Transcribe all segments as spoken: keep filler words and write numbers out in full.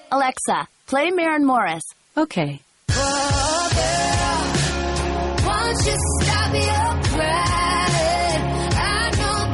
Alexa, play Maren Morris. Okay. Oh, girl, won't you stop your crying? I know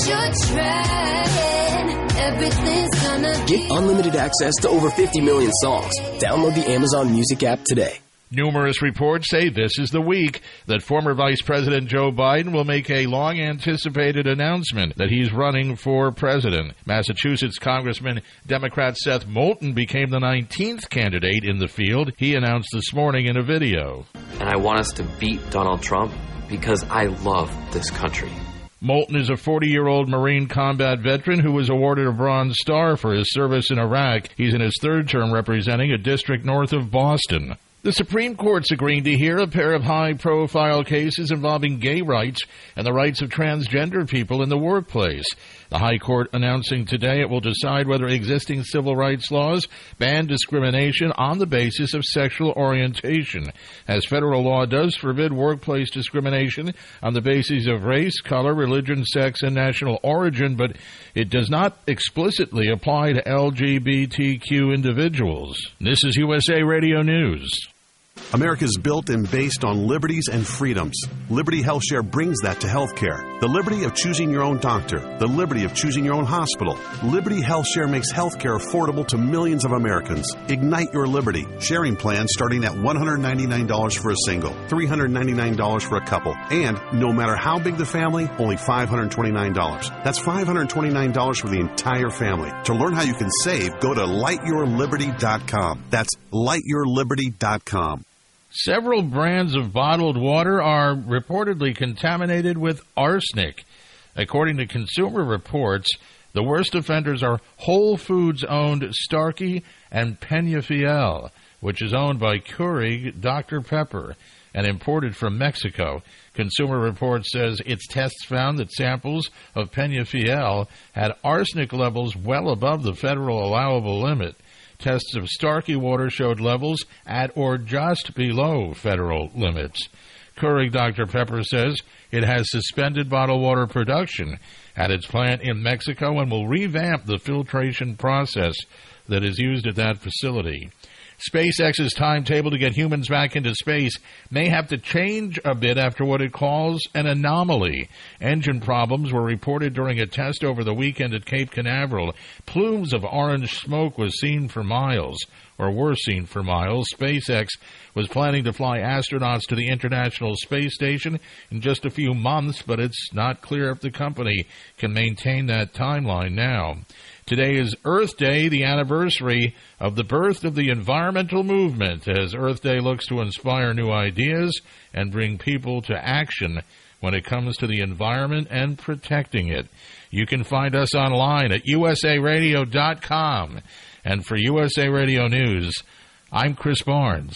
that you're trying. Everything's gonna be... Get unlimited access to over fifty million songs. Download the Amazon Music app today. Numerous reports say this is the week that former Vice President Joe Biden will make a long-anticipated announcement that he's running for president. Massachusetts Congressman Democrat Seth Moulton became the nineteenth candidate in the field. He announced this morning in a video. And I want us to beat Donald Trump because I love this country. Moulton is a forty-year-old Marine combat veteran who was awarded a Bronze Star for his service in Iraq. He's in his third term representing a district north of Boston. The Supreme Court's agreeing to hear a pair of high-profile cases involving gay rights and the rights of transgender people in the workplace. The High Court announcing today it will decide whether existing civil rights laws ban discrimination on the basis of sexual orientation, as federal law does forbid workplace discrimination on the basis of race, color, religion, sex, and national origin, but it does not explicitly apply to L G B T Q individuals. This is U S A Radio News. America is built and based on liberties and freedoms. Liberty HealthShare brings that to healthcare. The liberty of choosing your own doctor. The liberty of choosing your own hospital. Liberty HealthShare makes healthcare affordable to millions of Americans. Ignite your liberty. Sharing plans starting at one hundred ninety-nine dollars for a single, three hundred ninety-nine dollars for a couple, and no matter how big the family, only five hundred twenty-nine dollars. That's five hundred twenty-nine dollars for the entire family. To learn how you can save, go to light your liberty dot com. That's light your liberty dot com. Several brands of bottled water are reportedly contaminated with arsenic. According to Consumer Reports, the worst offenders are Whole Foods-owned Starkey and Peñafiel, which is owned by Keurig Doctor Pepper and imported from Mexico. Consumer Reports says its tests found that samples of Peñafiel had arsenic levels well above the federal allowable limit. Tests of Starkey water showed levels at or just below federal limits. Keurig Doctor Pepper says it has suspended bottled water production at its plant in Mexico and will revamp the filtration process that is used at that facility. SpaceX's timetable to get humans back into space may have to change a bit after what it calls an anomaly. Engine problems were reported during a test over the weekend at Cape Canaveral. Plumes of orange smoke was seen for miles, or were seen for miles. SpaceX was planning to fly astronauts to the International Space Station in just a few months, but it's not clear if the company can maintain that timeline now. Today is Earth Day, the anniversary of the birth of the environmental movement, as Earth Day looks to inspire new ideas and bring people to action when it comes to the environment and protecting it. You can find us online at U S A radio dot com. And for U S A Radio News, I'm Chris Barnes.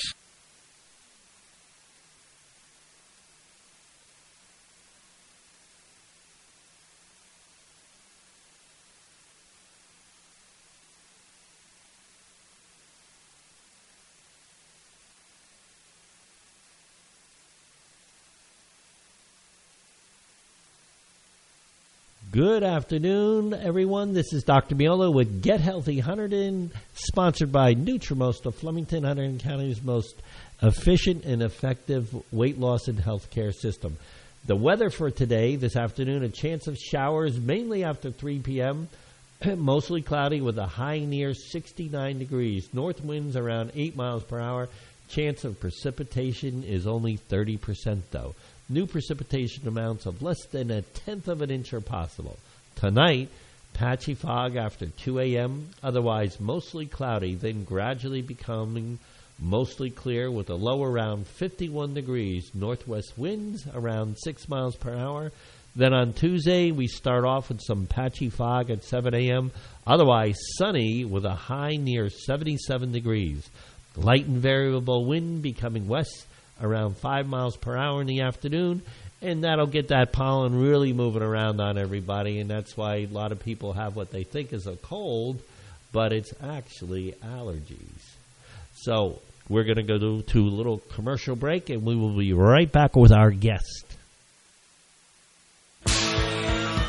Good afternoon, everyone. This is Doctor Miola with Get Healthy Hunterdon, sponsored by Nutrimost of Flemington, Hunterdon County's most efficient and effective weight loss and healthcare system. The weather for today, this afternoon, a chance of showers mainly after three p.m., mostly cloudy with a high near sixty-nine degrees. North winds around eight miles per hour. Chance of precipitation is only thirty percent, though. New precipitation amounts of less than a tenth of an inch are possible. Tonight, patchy fog after two a.m., otherwise mostly cloudy, then gradually becoming mostly clear with a low around fifty-one degrees. Northwest winds around six miles per hour. Then on Tuesday, we start off with some patchy fog at seven a.m., otherwise sunny with a high near seventy-seven degrees. Light and variable wind becoming west around five miles per hour in the afternoon, and that'll get that pollen really moving around on everybody, and that's why a lot of people have what they think is a cold, but it's actually allergies. So we're going to go to, to a little commercial break, and we will be right back with our guest.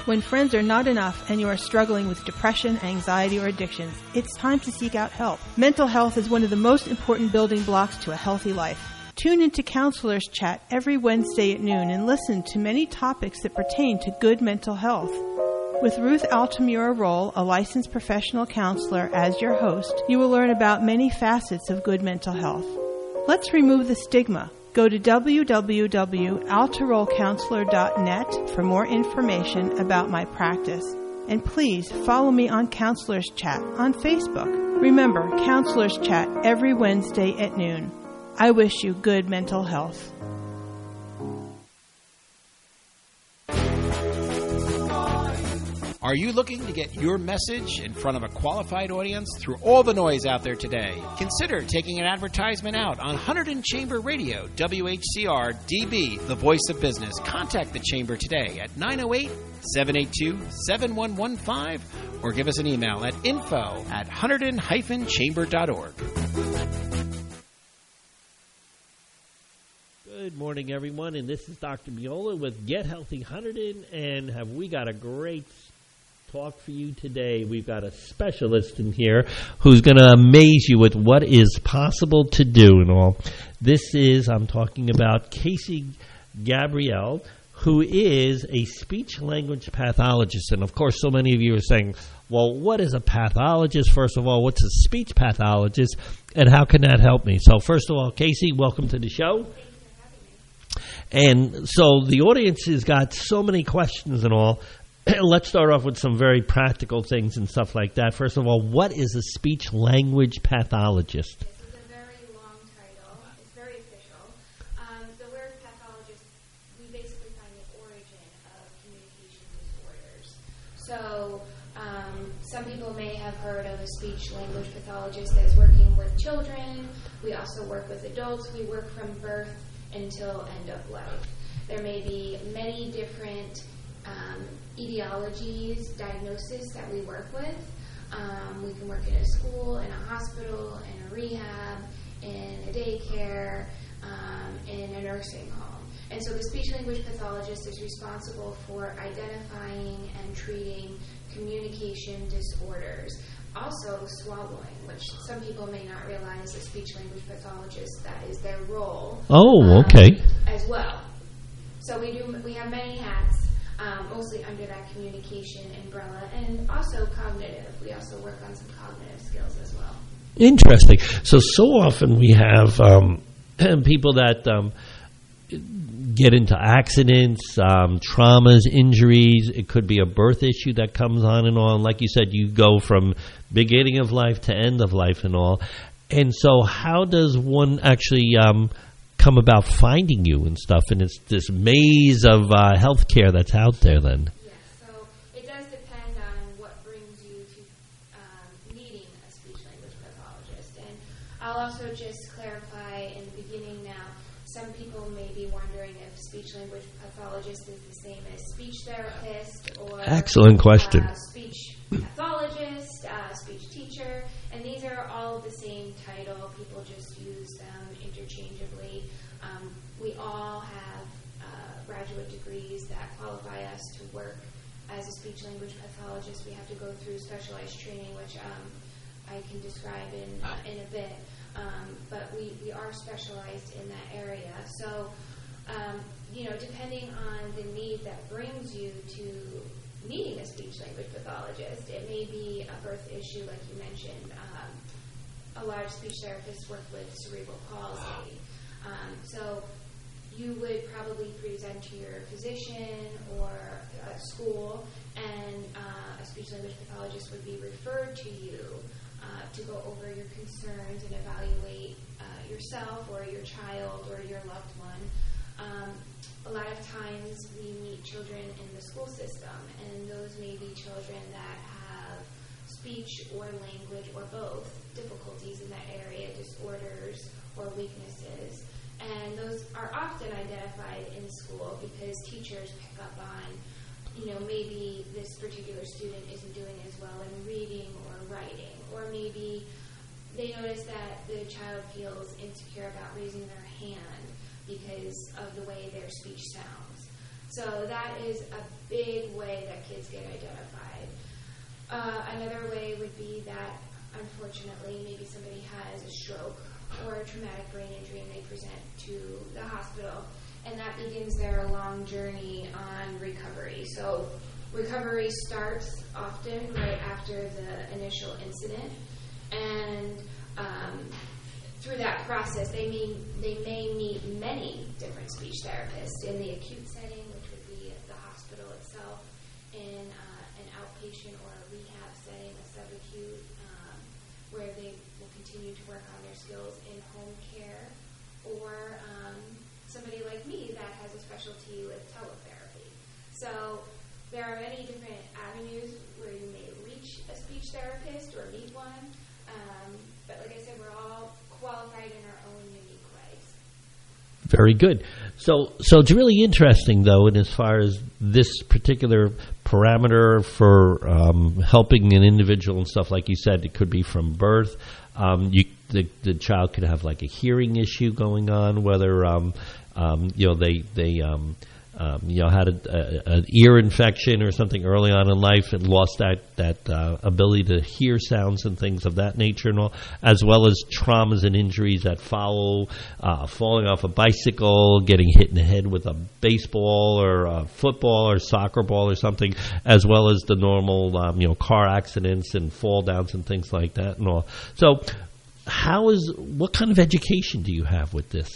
When friends are not enough and you are struggling with depression, anxiety, or addictions, it's time to seek out help. Mental health is one of the most important building blocks to a healthy life. Tune into Counselors Chat every Wednesday at noon and listen to many topics that pertain to good mental health. With Ruth Altamura Roll, a licensed professional counselor, as your host, you will learn about many facets of good mental health. Let's remove the stigma. Go to w w w dot altaroll counselor dot net for more information about my practice. And please follow me on Counselors Chat on Facebook. Remember, Counselors Chat every Wednesday at noon. I wish you good mental health. Are you looking to get your message in front of a qualified audience through all the noise out there today? Consider taking an advertisement out on Hunterdon Chamber Radio, W H C R D B, the voice of business. Contact the Chamber today at nine oh eight, seven eight two, seven one one five or give us an email at info at hunterdon dash chamber dot org. Good morning, everyone, and this is Doctor Miola with Get Healthy Hunterdon, and have we got a great talk for you today. We've got a specialist in here who's going to amaze you with what is possible to do and all. This is, I'm talking about Casey Gabrielle, who is a speech-language pathologist. And, of course, so many of you are saying, well, what is a pathologist? First of all, what's a speech pathologist, and how can that help me? So, first of all, Casey, welcome to the show. And so the audience has got so many questions and all. Let's start off with some very practical things and stuff like that. First of all, what is a speech-language pathologist? This is a very long title. It's very official. Um, the word pathologist, we basically find the origin of communication disorders. So um, some people may have heard of a speech-language pathologist that's working with children. We also work with adults. We work from birth until end of life. There may be many different um, etiologies, diagnoses that we work with. Um, we can work in a school, in a hospital, in a rehab, in a daycare, um, in a nursing home. And so the speech-language pathologist is responsible for identifying and treating communication disorders. Also swallowing, which some people may not realize, a speech-language pathologist, that is their role. Oh, okay. Um, as well. So we do. We have many hats, um, mostly under that communication umbrella, and also cognitive. We also work on some cognitive skills as well. Interesting. So, so often we have um, people that um, get into accidents, um, traumas, injuries. It could be a birth issue that comes on and on. Like you said, you go from beginning of life to end of life and all. And so how does one actually um, come about finding you and stuff? And it's this maze of uh, health care that's out there then. Yes, so it does depend on what brings you to um, needing a speech-language pathologist. And I'll also just clarify in the beginning now, some people may be wondering if speech-language pathologist is the same as speech therapist or Excellent question. Uh, speech pathologist, uh, speech teacher, and these are all the same title. People just use them interchangeably. Um, we all have uh, graduate degrees that qualify us to work as a speech-language pathologist. We have to go through specialized training, which um, I can describe in uh, in a bit. Um, but we, we are specialized in that area. So, um, you know, depending on the need that brings you to needing a speech-language pathologist, it may be a birth issue, like you mentioned. Um, a lot of speech therapists work with cerebral palsy. Um, so you would probably present to your physician or a school, and uh, a speech-language pathologist would be referred to you Uh, to go over your concerns and evaluate uh, yourself or your child or your loved one. Um, a lot of times we meet children in the school system, and those may be children that have speech or language or both difficulties in that area, disorders or weaknesses. And those are often identified in school because teachers pick up on, you know, maybe this particular student isn't doing as well in reading or writing, or maybe they notice that the child feels insecure about raising their hand because of the way their speech sounds. So that is a big way that kids get identified. Uh, another way would be that, unfortunately, maybe somebody has a stroke or a traumatic brain injury and they present to the hospital, and that begins their long journey on recovery. So recovery starts often right after the initial incident, and um, through that process, they may, they may meet many different speech therapists in the acute setting, which would be the hospital itself, in uh, an outpatient or a rehab setting, a subacute, um, where they will continue to work on their skills in home care, or um, somebody like me that has a specialty with teletherapy. So there are many different avenues where you may reach a speech therapist or meet one, um, but like I said, we're all qualified in our own unique ways. Very good. So, so it's really interesting, though, in as far as this particular parameter for um, helping an individual and stuff. Like you said, it could be from birth. Um, you, the, the child could have like a hearing issue going on, whether um, um, you know they they. Um, Um, you know, had a, a, an ear infection or something early on in life and lost that that uh, ability to hear sounds and things of that nature, and all, as well as traumas and injuries that follow, uh, falling off a bicycle, getting hit in the head with a baseball or a football or soccer ball or something, as well as the normal, um, you know, car accidents and fall downs and things like that, and all. So, how is what kind of education do you have with this?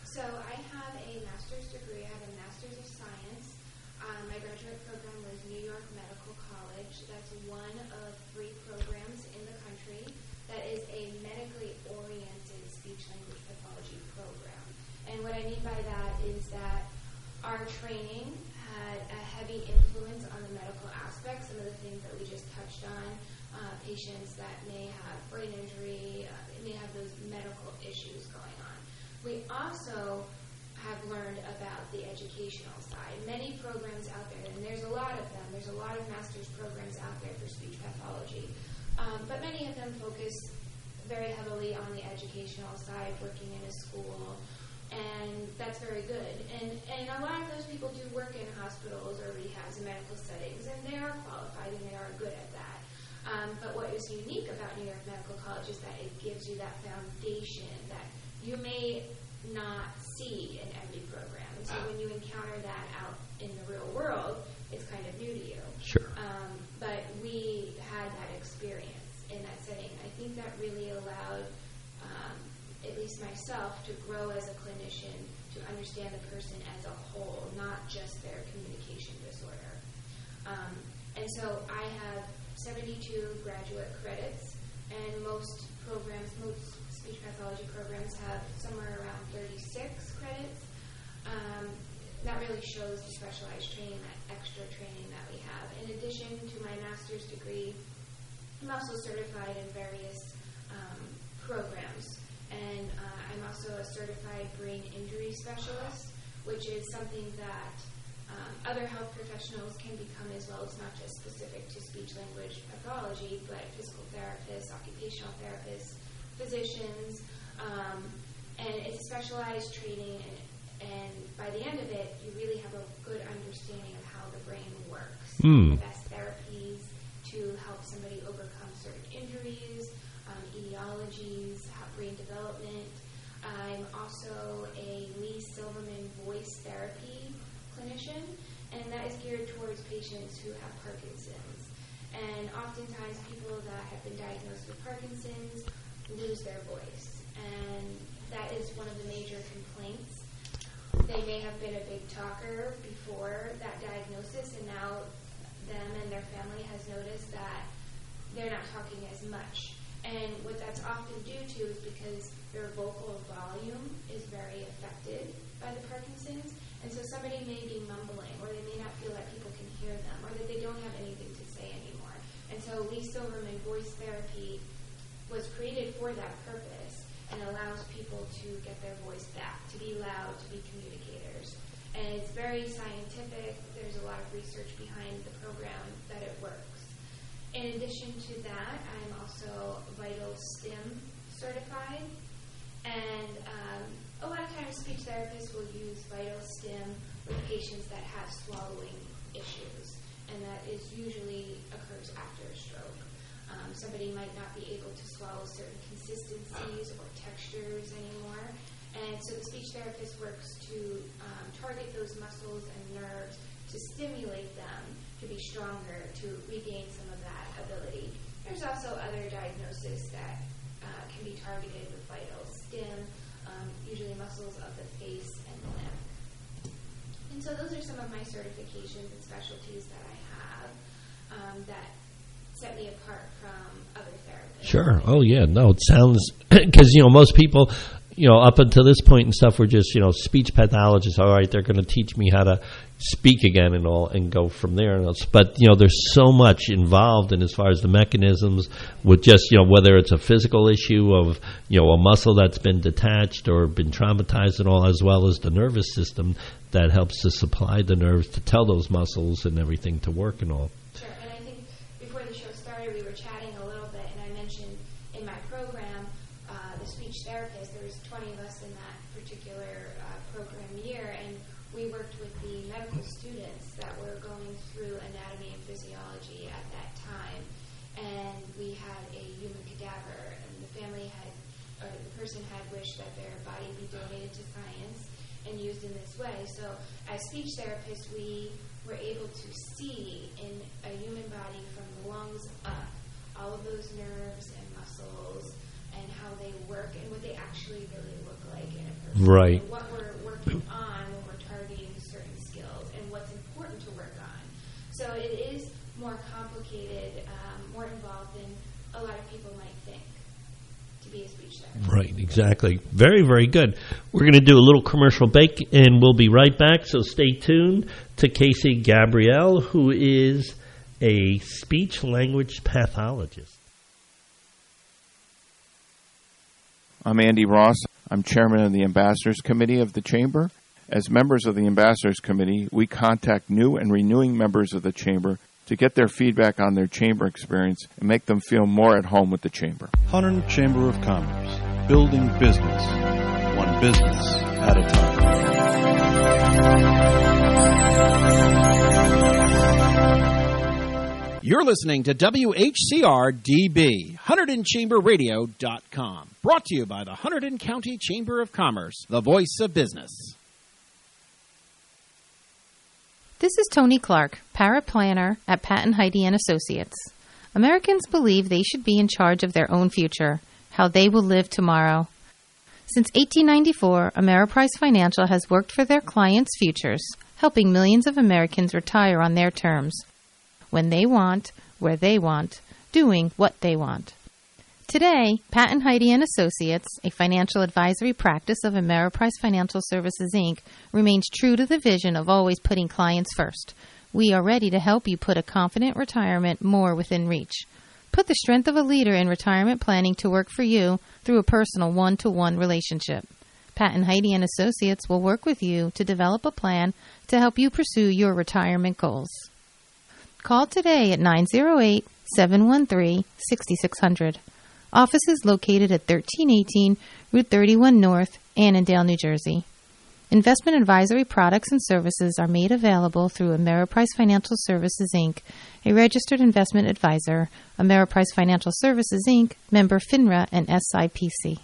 Patients that may have brain injury, uh, may have those medical issues going on. We also have learned about the educational side. Many programs out there, and there's a lot of them, there's a lot of master's programs out there for speech pathology, um, but many of them focus very heavily on the educational side, working in a school, and that's very good. And, and a lot of those people do work in hospitals or rehabs and medical settings, and they are qualified and they are good at that. Um, but what is unique about New York Medical College is that it gives you that foundation that you may not see in every program. And so when you encounter that out in the real world, it's kind of new to you. Sure. Um, but we had that experience in that setting. I think that really allowed, um, at least myself, to grow as a clinician, to understand the person as a whole, not just their communication disorder. Um, and so I have seventy-two graduate credits, and most programs, most speech pathology programs have somewhere around thirty-six credits. Um, that really shows the specialized training, that extra training that we have. In addition to my master's degree, I'm also certified in various um, programs, and uh, I'm also a certified brain injury specialist, which is something that Um, other health professionals can become as well. It's not just specific to speech-language pathology, but physical therapists, occupational therapists, physicians, um, and it's a specialized training, and, and by the end of it, you really have a good understanding of how the brain works, mm. the best therapies to help somebody overcome certain injuries, um, etiologies, how brain development. I'm also a Lee Silverman voice therapy clinician, and that is geared towards patients who have Parkinson's. And oftentimes people that have been diagnosed with Parkinson's lose their voice, and that is one of the major complaints. They may have been a big talker before that diagnosis, and now them and their family has noticed that they're not talking as much. And what that's often due to is because their vocal volume is very affected by the Parkinson's. And so somebody may be mumbling, or they may not feel that people can hear them, or that they don't have anything to say anymore. And so Lee Silverman voice therapy was created for that purpose and allows people to get their voice back, to be loud, to be communicators. And it's very scientific. There's a lot of research behind the program that it works. In addition to that, I'm also Vital STIM certified. And um, a lot of times speech therapists will use Vital STIM with patients that have swallowing issues, and that is usually occurs after a stroke. Um, somebody might not be able to swallow certain consistencies or textures anymore, and so the speech therapist works to um, target those muscles and nerves to stimulate them to be stronger, to regain some of that ability. There's also other diagnoses that uh, can be targeted with vital stim, um, usually muscles of the face and the neck. And so those are some of my certifications and specialties that I have um, that set me apart from other therapists. Sure. Oh, yeah. No, it sounds, because, you know, most people, you know, up until this point and stuff, were just, you know, speech pathologists. All right, they're going to teach me how to speak again and all, and go from there. But, you know, there's so much involved in as far as the mechanisms with just, you know, whether it's a physical issue of, you know, a muscle that's been detached or been traumatized and all, as well as the nervous system that helps to supply the nerves to tell those muscles and everything to work and all. Sure, and I think before the show started, we were chatting a little bit, and I mentioned in my program, uh, the speech therapist, there was twenty of us in that particular uh, program year, and we worked with the medical students that were going through anatomy and physiology at that time, and we had a human cadaver, and the family had, or the person had wished that their body be donated to science and used in this way. So as speech therapists, we were able to see in a human body from the lungs up all of those nerves and muscles and how they work and what they actually really look like in a person. Right. And what we're working on when we're targeting certain skills and what's important to work on. So it is more complicated, um, more involved than a lot of people might think to be a speech therapist. Right, exactly. Very, very good. We're going to do a little commercial break, and we'll be right back, so stay tuned to Casey Gabrielle, who is a speech-language pathologist. I'm Andy Ross. I'm chairman of the Ambassadors Committee of the Chamber. As members of the Ambassadors Committee, we contact new and renewing members of the Chamber to get their feedback on their Chamber experience and make them feel more at home with the Chamber. Hunterdon Chamber of Commerce, building business, one business at a time. You're listening to W H C R D B, Hunterdon Chamber Radio dot com. Brought to you by the Hunterdon County Chamber of Commerce, the voice of business. This is Tony Clark, paraplanner at Patton Heidi and Associates. Americans believe they should be in charge of their own future, how they will live tomorrow. Since eighteen ninety-four, Ameriprise Financial has worked for their clients' futures, helping millions of Americans retire on their terms, when they want, where they want, doing what they want. Today, Patton Heidi and Associates, a financial advisory practice of Ameriprise Financial Services, Incorporated, remains true to the vision of always putting clients first. We are ready to help you put a confident retirement more within reach. Put the strength of a leader in retirement planning to work for you through a personal one-to-one relationship. Patton Heidi and Associates will work with you to develop a plan to help you pursue your retirement goals. Call today at nine oh eight, seven one three, six six zero zero. Office is located at thirteen eighteen Route thirty-one North, Annandale, New Jersey. Investment advisory products and services are made available through Ameriprise Financial Services, Incorporated, a registered investment advisor, Ameriprise Financial Services, Incorporated, member FINRA and S I P C.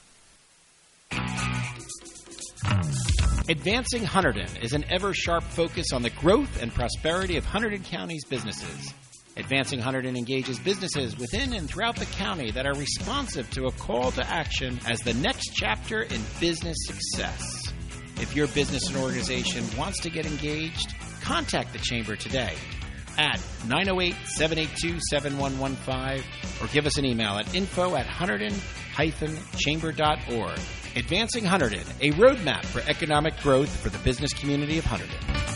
Advancing Hunterdon is an ever-sharp focus on the growth and prosperity of Hunterdon County's businesses. Advancing Hunterdon engages businesses within and throughout the county that are responsive to a call to action as the next chapter in business success. If your business and organization wants to get engaged, contact the Chamber today at nine oh eight, seven eight two, seven one one five or give us an email at info at hunterdon dash chamber dot org. Advancing Hunterdon, a roadmap for economic growth for the business community of Hunterdon.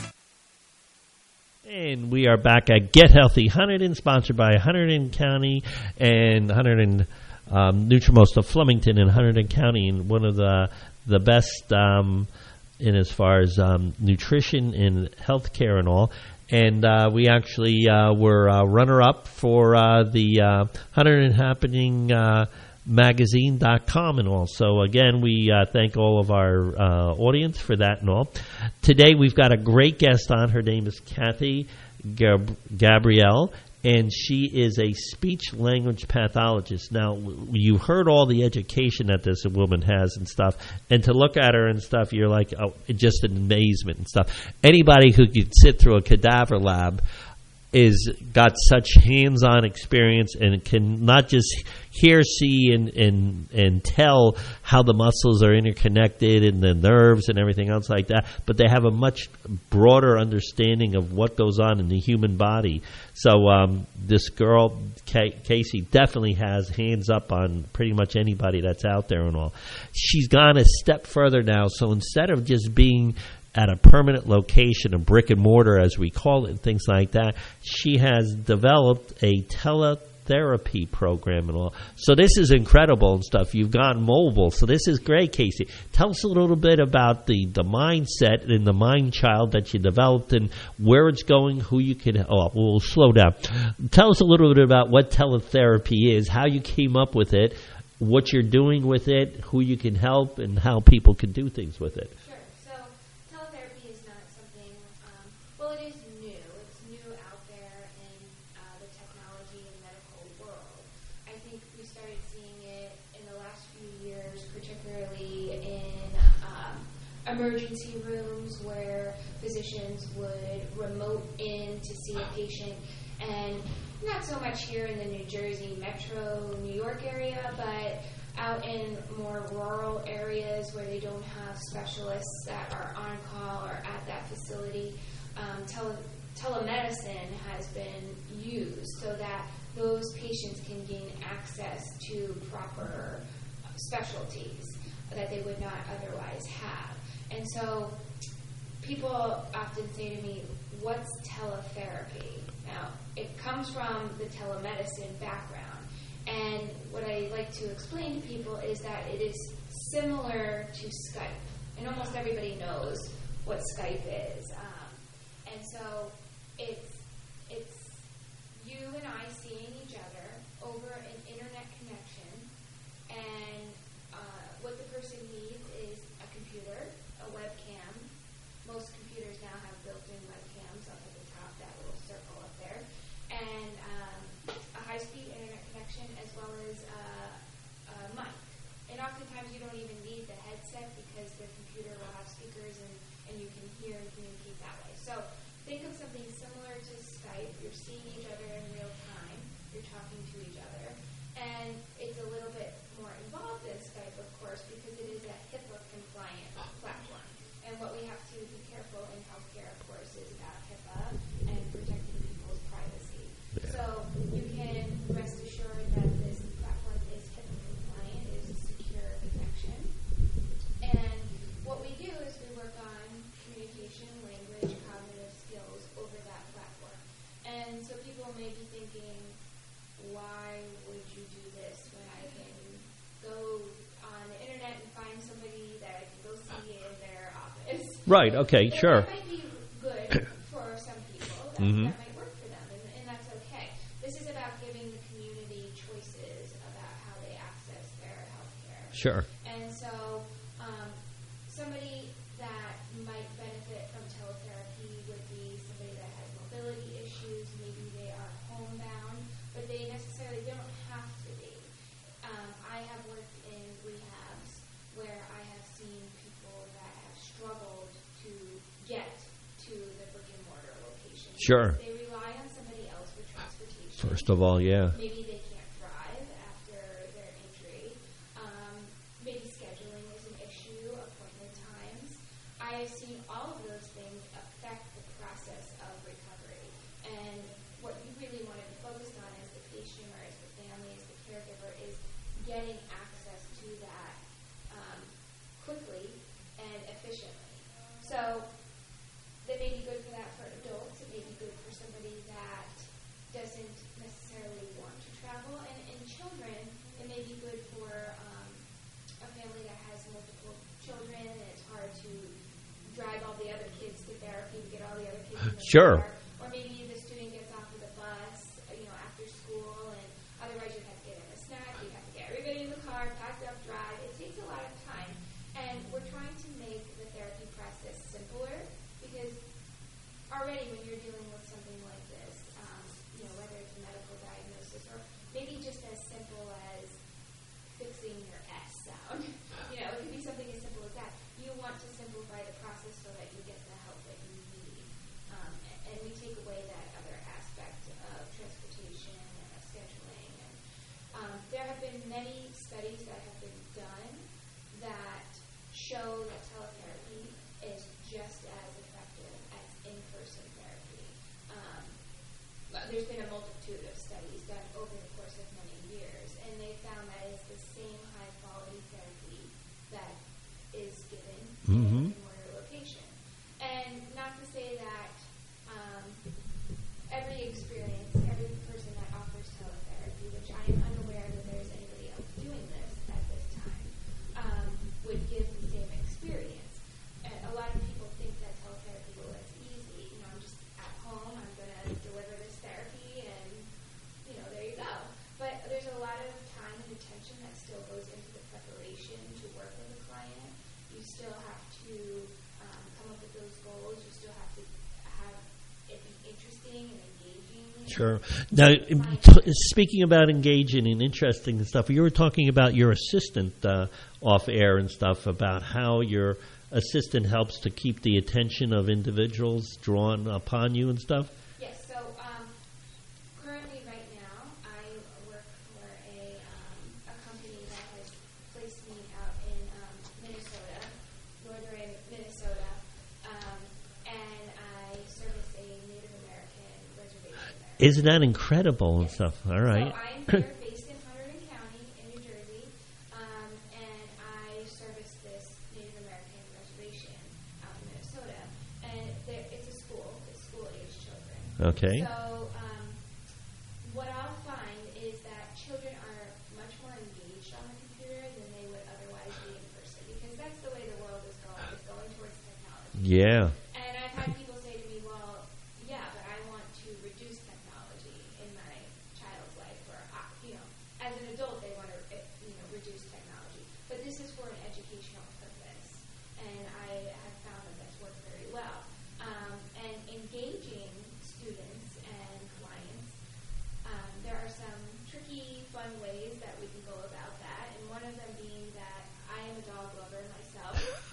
And we are back at Get Healthy Hunterdon, sponsored by Hunterdon County and Hunterdon um, Nutrimost of Flemington in Hunterdon County, and one of the the best um, in as far as um, nutrition and healthcare and all. And uh, we actually uh, were uh, runner-up for uh, the uh, Hunterdon Happening uh, magazine dot com and all. So, again, we uh, thank all of our uh, audience for that and all. Today, we've got a great guest on. Her name is Kathy Gab- Gabrielle, and she is a speech-language pathologist. Now, you heard all the education that this woman has and stuff, and to look at her and stuff, you're like, oh, just in amazement and stuff. Anybody who could sit through a cadaver lab is got such hands-on experience and can not just hear, see, and, and and tell how the muscles are interconnected and the nerves and everything else like that, but they have a much broader understanding of what goes on in the human body. So um, this girl, Kay- Casey, definitely has hands up on pretty much anybody that's out there and all. She's gone a step further now, so instead of just being at a permanent location, a brick and mortar as we call it, and things like that, she has developed a teletherapy program and all. So this is incredible and stuff. You've gone mobile. So this is great, Casey. Tell us a little bit about the, the mindset and the mind child that you developed and where it's going, who you can, oh, we'll slow down. Tell us a little bit about what teletherapy is, how you came up with it, what you're doing with it, who you can help, and how people can do things with it. Emergency rooms where physicians would remote in to see a patient, and not so much here in the New Jersey metro New York area, but out in more rural areas where they don't have specialists that are on call or at that facility. Um, tele- telemedicine has been used so that those patients can gain access to proper specialties that they would not otherwise have. And so people often say to me, what's teletherapy? Now, it comes from the telemedicine background. And what I like to explain to people is that it is similar to Skype. And almost everybody knows what Skype is. Um, and so it's, it's you and I seeing each other over an internet connection. And uh, what the person needs is a computer, a webcam. Most computers now have built-in webcams up at the top, that little circle up there, and um, a high-speed internet connection as well as uh, a mic. And oftentimes you don't even need the headset because the computer will have speakers and, and you can hear and communicate that way. So think of something similar to Skype. You're seeing each other in real time. You're talking to each other. And it's a little bit more involved than Skype, of course, because it is a HIPAA-compliant platform. And what we have to be careful in healthcare, of course, is about HIPAA and protecting people's privacy. Yeah. So you can rest assured that this platform is HIPAA-compliant. It is a secure connection. And what we do is we work on communication, language, cognitive skills over that platform. And so people may be thinking, why would you do this when I can go on the internet and find somebody that I can go see in their office? Right, okay, so sure. That might be good for some people. That, mm-hmm. that might work for them, and, and that's okay. This is about giving the community choices about how they access their health care. Sure. And so um, somebody that might benefit from teletherapy would be somebody that has mobility issues. Maybe they are homebound, but they necessarily don't have to be. Um, I have worked in rehabs where I have seen people that have struggled to get to the brick and mortar location. Sure. They rely on somebody else for transportation. First of all, yeah. Maybe they can't drive after their injury. Um, maybe scheduling is an issue, appointment times. I have seen all of those things affect the process of recovery. And what you really want to be focused on as the patient or as the family, as the caregiver, is getting access to that um, quickly and efficiently. So that may be good for that for adults. It may be good for somebody that doesn't necessarily want to travel. And in children, it may be good for um, a family that has multiple children and it's hard to drive all the other kids to therapy to get all the other kids in the Sure. car. Or maybe the student gets off of the bus, you know, after school, and otherwise you'd have to get in a snack, you'd have to get everybody in the already when you're dealing with something like this, um, you know, whether it's a medical diagnosis or maybe just as simple as fixing your S sound, you know, it could be something as simple as that. You want to simplify the process so that you get the help that you need. Um, and, and we take away that other aspect of transportation and of scheduling. And um, there have been many studies that have been done that show that teletherapy is just as effective as in-person therapy. Um, but there's been a multitude of studies done over the course of many years, and they found that it's the same high-quality therapy that is given Mm-hmm. in a remote location. And not to say that um, every experience, every person that offers teletherapy, which I am unaware that there's anybody else doing this at this time, um, would give the same experience. And a lot of people think that teletherapy, well, it's easy. You know, I'm just at home, I'm going to deliver this therapy, and, you know, there you go. But there's a lot of time and attention that still goes into the preparation to work with a client. You still have to um, come up with those goals. You still have to have it be interesting and engaging. Sure. Now, t- speaking about engaging and interesting and stuff, you were talking about your assistant uh, off air and stuff, about how your assistant helps to keep the attention of individuals drawn upon you and stuff. Yes. So um, currently, right now, I work for a um, a company that has placed me out in um, Minnesota, northern Minnesota, um, and I service a Native American reservation there. Isn't that incredible and stuff? All right. So I'm here based in Hunterdon County in New Jersey, um, and I service this Native American reservation out in Minnesota. And there, it's a school, it's school-age children. Okay. So um, what I'll find is that children are much more engaged on the computer than they would otherwise be in person, because that's the way the world is going. It's going towards technology. Yeah. And I've had people say to me, well, yeah, but I want to reduce technology in my child's life. Or, uh, you know, as an adult, they want to, uh, you know, reduce technology. But this is for an educational purpose. And I have found that that's worked very well. Um, and engaging students and clients, um, there are some tricky, fun ways that we can go about that. And one of them being that I am a dog lover myself.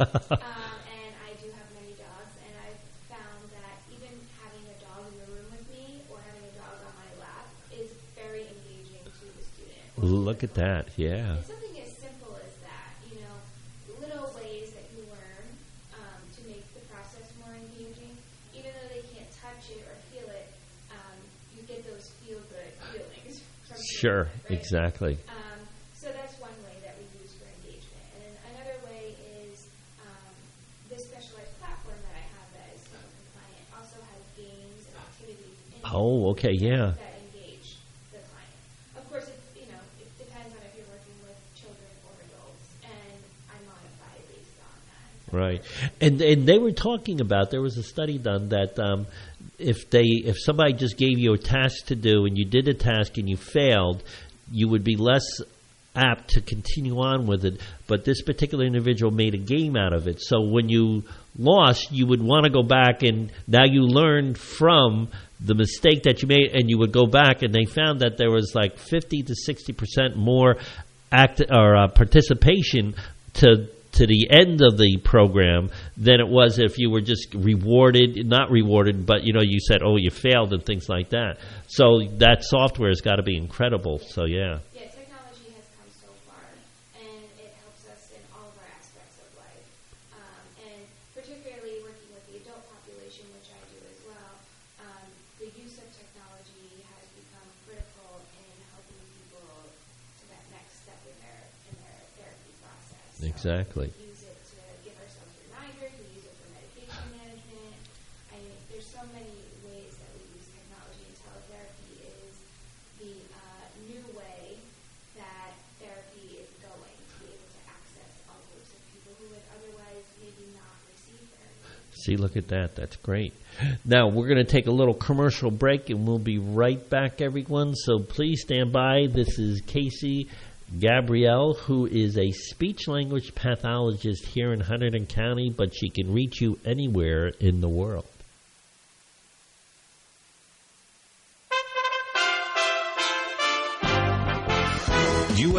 um, and I do have many dogs. And I've found that even having a dog in the room with me or having a dog on my lap is very engaging to the student. Look at that. Yeah. And something as simple as that, you know, little ways that you learn um, to make the process more engaging. Even though they can't touch it or feel it, um, you get those feel-good feelings from doing Sure. it, right? Exactly. Um, so that's one way that we use for engagement. And then another way is um, this specialized platform that I have that is HIPAA compliant also has games and activities in it Oh, okay. Yeah. that engage the client. Of course, it's, you know, it depends on if you're working with children or adults, and I modify based on that. Right, and and they were talking about, there was a study done that um, if they if somebody just gave you a task to do and you did a task and you failed, you would be less apt to continue on with it. But this particular individual made a game out of it. So when you lost, you would want to go back, and now you learned from the mistake that you made, and you would go back, and they found that there was like fifty to sixty percent more act or uh, participation to to the end of the program than it was if you were just rewarded, not rewarded, but, you know, you said, oh, you failed and things like that. So that software has got to be incredible. So, yeah. Yeah, technology has come so far, and it helps us in all of our aspects of life. Um, and particularly working with the adult population, which I do as well, um, the use of technology has become critical in helping people to that next step in their in their therapy process. So Exactly. we use it to give ourselves reminders. We use it for medication management. I mean, there's so many ways that we use technology, and teletherapy is the uh, new way that therapy is going to be able to access all groups of people who would otherwise maybe not receive therapy. See, look at that. That's great. Now, we're going to take a little commercial break, and we'll be right back, everyone. So please stand by. This is Casey Gabrielle, who is a speech-language pathologist here in Hunterdon County, but she can reach you anywhere in the world.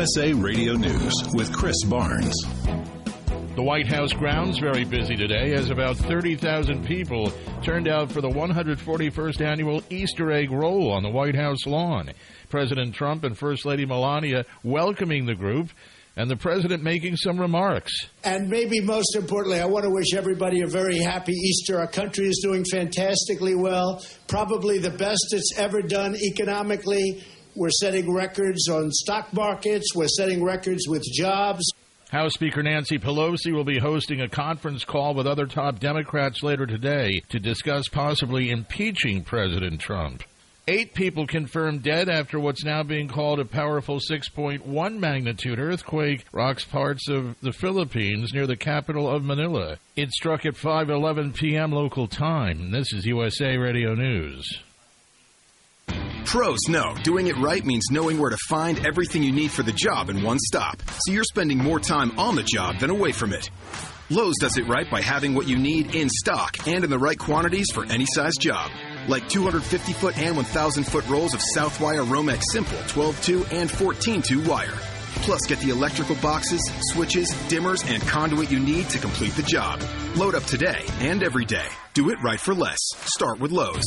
S A Radio News with Chris Barnes. The White House grounds very busy today as about thirty thousand people turned out for the one hundred forty-first annual Easter egg roll on the White House lawn. President Trump and First Lady Melania welcoming the group, and the president making some remarks. And maybe most importantly, I want to wish everybody a very happy Easter. Our country is doing fantastically well, probably the best it's ever done economically. We're setting records on stock markets. We're setting records with jobs. House Speaker Nancy Pelosi will be hosting a conference call with other top Democrats later today to discuss possibly impeaching President Trump. Eight people confirmed dead after what's now being called a powerful six point one magnitude earthquake rocks parts of the Philippines near the capital of Manila. It struck at five eleven p.m. local time. This is U S A Radio News. Pros know doing it right means knowing where to find everything you need for the job in one stop, so you're spending more time on the job than away from it. Lowe's does it right by having what you need in stock and in the right quantities for any size job, like two hundred fifty foot and one thousand foot rolls of Southwire Romex Simple twelve two and fourteen two wire. Plus, get the electrical boxes, switches, dimmers, and conduit you need to complete the job. Load up today and every day. Do it right for less. Start with Lowe's.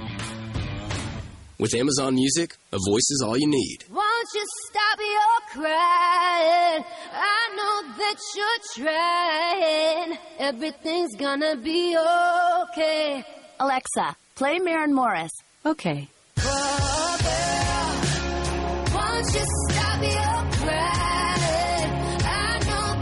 With Amazon Music, a voice is all you need. Won't you stop your crying? I know that you're trying. Everything's gonna be okay. Alexa, play Maren Morris. Okay. Oh, girl, won't you stop your crying? I know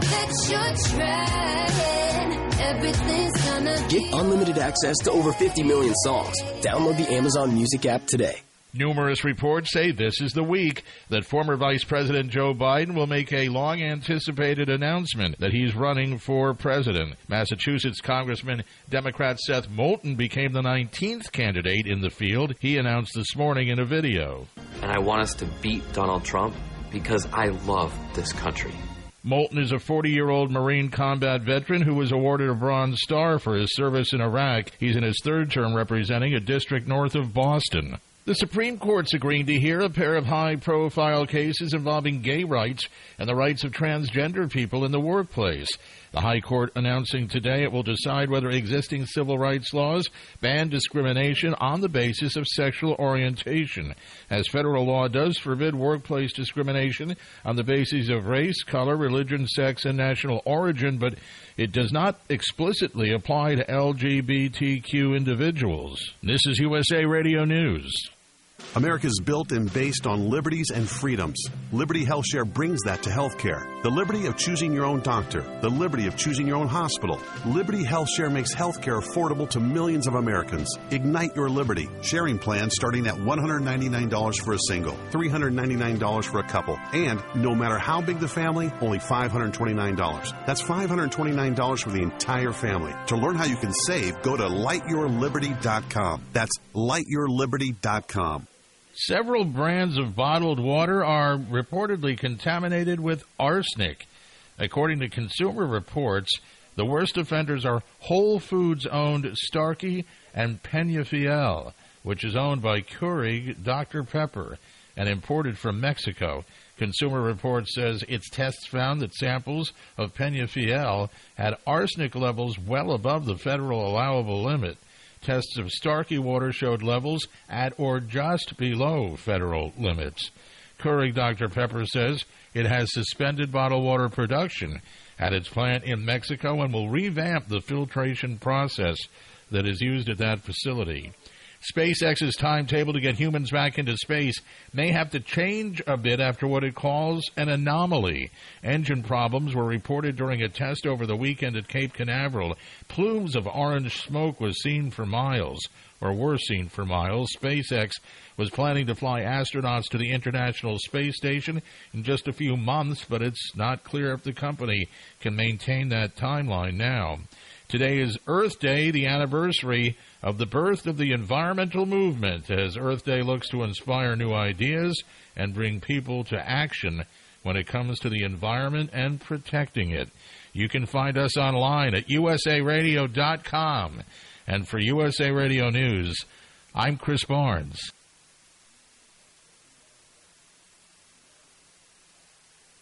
that you're trying. Everything's gonna be Get unlimited access to over fifty million songs. Download the Amazon Music app today. Numerous reports say this is the week that former Vice President Joe Biden will make a long-anticipated announcement that he's running for president. Massachusetts Congressman Democrat Seth Moulton became the nineteenth candidate in the field. He announced this morning in a video. And I want us to beat Donald Trump because I love this country. Moulton is a forty-year-old Marine combat veteran who was awarded a Bronze Star for his service in Iraq. He's in his third term representing a district north of Boston. The Supreme Court's agreeing to hear a pair of high-profile cases involving gay rights and the rights of transgender people in the workplace. The High Court announcing today it will decide whether existing civil rights laws ban discrimination on the basis of sexual orientation, as federal law does forbid workplace discrimination on the basis of race, color, religion, sex, and national origin, but it does not explicitly apply to L G B T Q individuals. This is U S A Radio News. America's built and based on liberties and freedoms. Liberty HealthShare brings that to healthcare. The liberty of choosing your own doctor. The liberty of choosing your own hospital. Liberty HealthShare makes healthcare affordable to millions of Americans. Ignite your liberty. Sharing plans starting at one hundred ninety-nine dollars for a single, three hundred ninety-nine dollars for a couple, and no matter how big the family, only five hundred twenty-nine dollars. That's five hundred twenty-nine dollars for the entire family. To learn how you can save, go to light your liberty dot com. That's light your liberty dot com. Several brands of bottled water are reportedly contaminated with arsenic. According to Consumer Reports, the worst offenders are Whole Foods-owned Starkey and Peñafiel, which is owned by Keurig Doctor Pepper and imported from Mexico. Consumer Reports says its tests found that samples of Peñafiel had arsenic levels well above the federal allowable limit. Tests of Starkey water showed levels at or just below federal limits. Keurig Doctor Pepper says it has suspended bottled water production at its plant in Mexico and will revamp the filtration process that is used at that facility. SpaceX's timetable to get humans back into space may have to change a bit after what it calls an anomaly. Engine problems were reported during a test over the weekend at Cape Canaveral. Plumes of orange smoke was seen for miles, or were seen for miles. SpaceX was planning to fly astronauts to the International Space Station in just a few months, but it's not clear if the company can maintain that timeline now. Today is Earth Day, the anniversary of the birth of the environmental movement, as Earth Day looks to inspire new ideas and bring people to action when it comes to the environment and protecting it. You can find us online at U S A radio dot com. And for U S A Radio News, I'm Chris Barnes.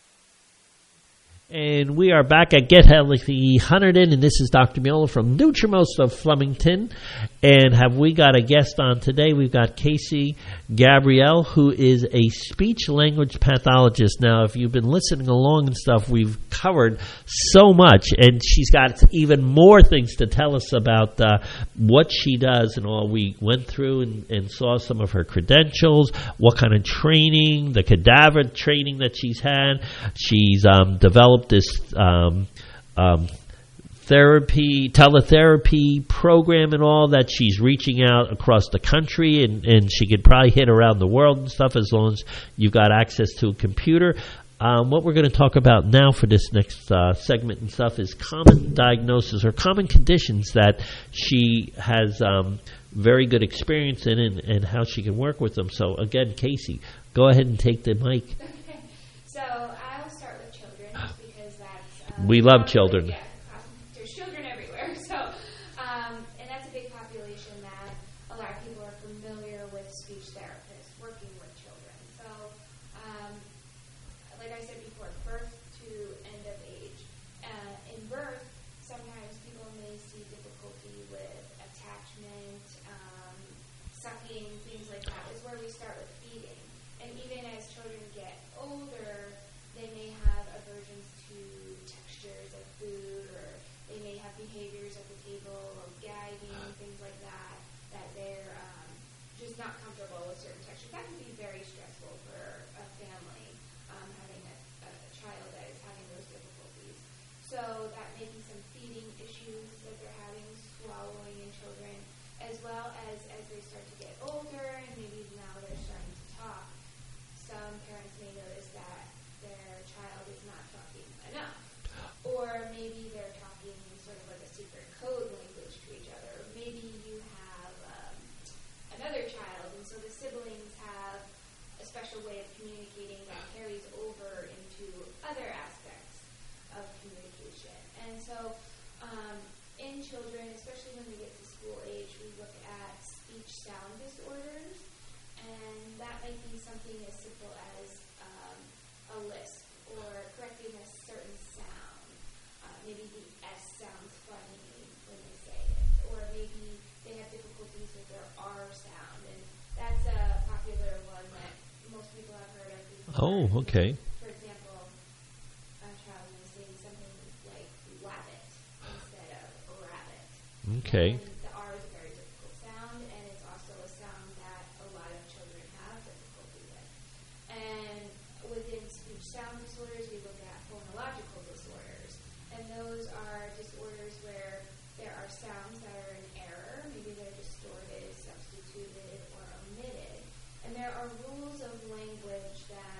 And we are back at Get Healthy Hunterdon, and this is Doctor Miola from Nutrimost of Flemington. And have we got a guest on today? We've got Casey Gabrielle, who is a speech-language pathologist. Now, if you've been listening along and stuff, we've covered so much, and she's got even more things to tell us about uh, what she does and all. We went through and, and saw some of her credentials, what kind of training, the cadaver training that she's had. She's um, developed this um, um, therapy, teletherapy program and all that. She's reaching out across the country, and, and she could probably hit around the world and stuff as long as you've got access to a computer. Um, what we're going to talk about now for this next uh, segment and stuff is common diagnoses or common conditions that she has um, very good experience in, and, and how she can work with them. So again, Casey, go ahead and take the mic. Okay. So I'll start with children just because that's... Um, we love children. Yeah, there's children everywhere. So, um, and that's a big population that a lot of people are familiar with speech therapists working with children. So, um, like I said before, birth to end of age. Uh, in birth, sometimes people may see difficulty with attachment, um, sucking, things like that is where we start with feeding. And even as children get older, they may have aversions to textures of food, or they may have behaviors at the table or gagging, things like that, that they're um, just not comfortable with certain textures. That can be very stressful for a family, um, having a, a child that is having those difficulties. So that may be some feeding issues that they're having, swallowing in children, as well as as they start to get older and maybe now they're starting to talk. Some parents may notice that their child is not talking enough, or maybe they're talking sort of like a secret code language to each other. Maybe you have um, another child, and so the siblings have a special way of communicating that carries over into other aspects of communication. And so um, in children, especially when they get to school age, we look at speech sound disorders, and that might be something as simple as um, a lisp or correcting a certain sound. Uh, maybe the S sounds funny when they say it, or maybe they have difficulties with their R sound, and that's a popular one that most people have heard of before. Oh, okay. For example, a child may say something like wabbit instead of rabbit. Okay. And the R is a very difficult sound, and it's also a sound that a lot of children have difficulty with. And within speech sound disorders, we look at phonological disorders. And those are disorders where there are sounds that are in error, maybe they're distorted, substituted, or omitted. And there are rules of language that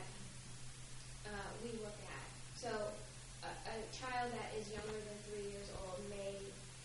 uh, we look at. So a, a child that is younger than three years old may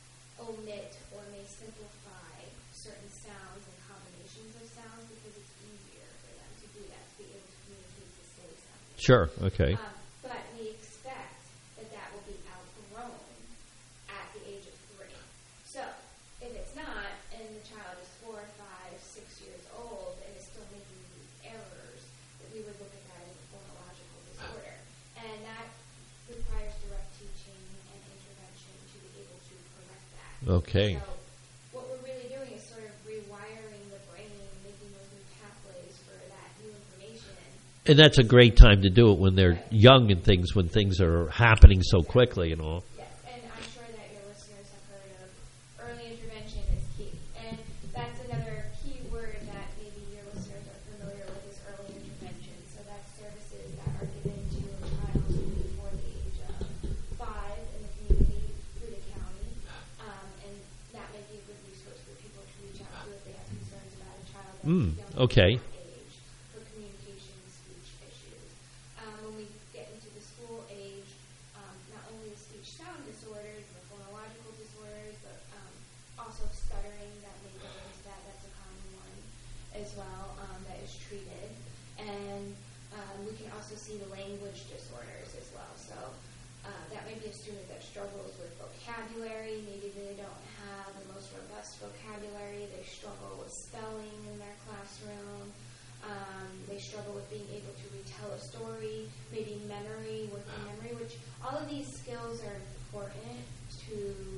omit or may simplify certain sounds and combinations of sounds because it's easier for them to do that, to be able to communicate, to say something. Sure, okay. Um, but we expect that that will be outgrown at the age of three. So if it's not, and the child is four, five, six years old and is still making these errors, that we would look at that as a phonological disorder. And that requires direct teaching and intervention to be able to correct that. Okay. So what we're really doing is sort of rewiring the brain, making those new pathways for that new information. And that's a great time to do it when they're young and things, when things are happening so quickly and all. Yes, and I'm sure that your listeners have heard of early intervention is key. And that's another key word that maybe your listeners are familiar with is early intervention. So that's services that are given to a child before the age of five in the community through the county. Um, and that may be a good resource for people to reach out to if they have concerns about a child that's Mm, young okay. age for communication and speech issues. Um, when we get into the school age, um, not only the speech sound disorders, the phonological disorders, but um, also stuttering that may go into that. That's a common one as well um, that is treated. And um, we can also see the language disorders as well. So uh, that may be a student that struggles with vocabulary. Maybe they don't have the most robust vocabulary. They struggle with spelling in their classroom. Um, they struggle with being able to retell a story, maybe memory, working memory, which all of these skills are important to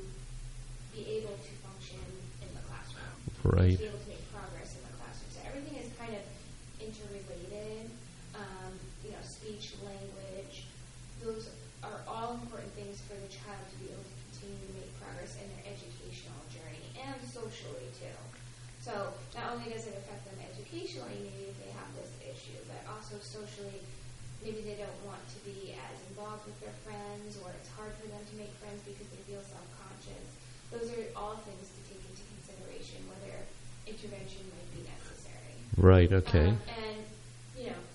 be able to function in the classroom. Right. To be able to make progress in the classroom. So everything is kind of interrelated. Um, you know, speech, language, those are all important things for the child to be able to continue to make progress in their educational journey and socially too. So not only does it affect them educationally, maybe if they have this issue, but also socially, maybe they don't want to be as involved with their friends, or it's hard for them to make friends because they feel self-conscious. Those are all things to take into consideration whether intervention might be necessary. Right, okay. Um, and, you know,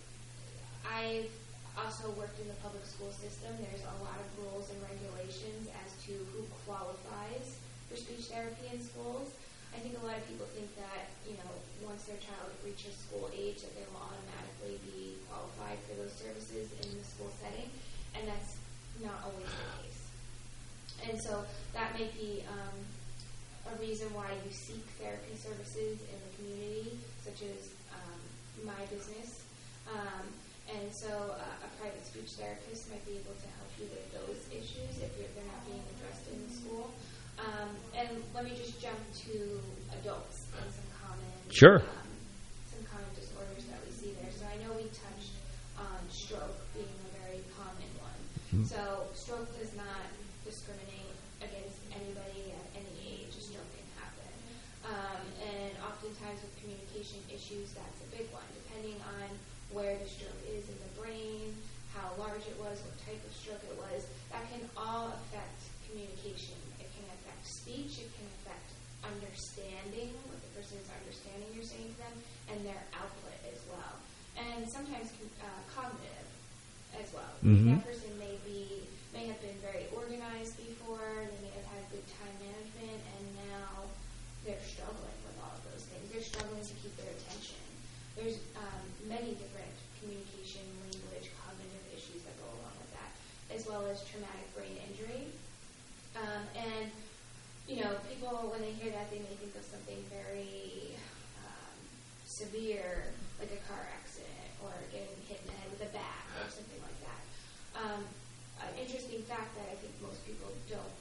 I've also worked in the public school system. There's a lot of rules and regulations as to who qualifies for speech therapy in schools. I think a lot of people think that, you know, once their child reaches school age, that they will automatically be qualified for those services in the school setting, and that's not always the case. And so that may be um, a reason why you seek therapy services in the community, such as um, my business. Um, and so uh, a private speech therapist might be able to help you with those issues if you're, they're not being addressed in the school. Um, and let me just jump to adults and some common Sure. um, some common disorders that we see there. So I know we touched on stroke being a very common one. Mm-hmm. So stroke does not discriminate against anybody at any age. A stroke can happen. Um, and oftentimes with communication issues, that's a big one, depending on where the stroke is in the brain, how large it was, what type of stroke it was. That can all affect communication. It can affect speech. It can affect understanding, what the person is understanding you're saying to them, and their output as well. And sometimes uh, cognitive as well. Mm-hmm. That person may be may have been very organized before. They may have had good time management, and now they're struggling with all of those things. They're struggling to keep their attention. There's um, many different communication, language, cognitive issues that go along with that, as well as traumatic brain injury. Um, and, you know, people, when they hear that, they may think of something very um, severe, like a car accident or getting hit in the head with a bat or something like that. Um, an interesting fact that I think most people don't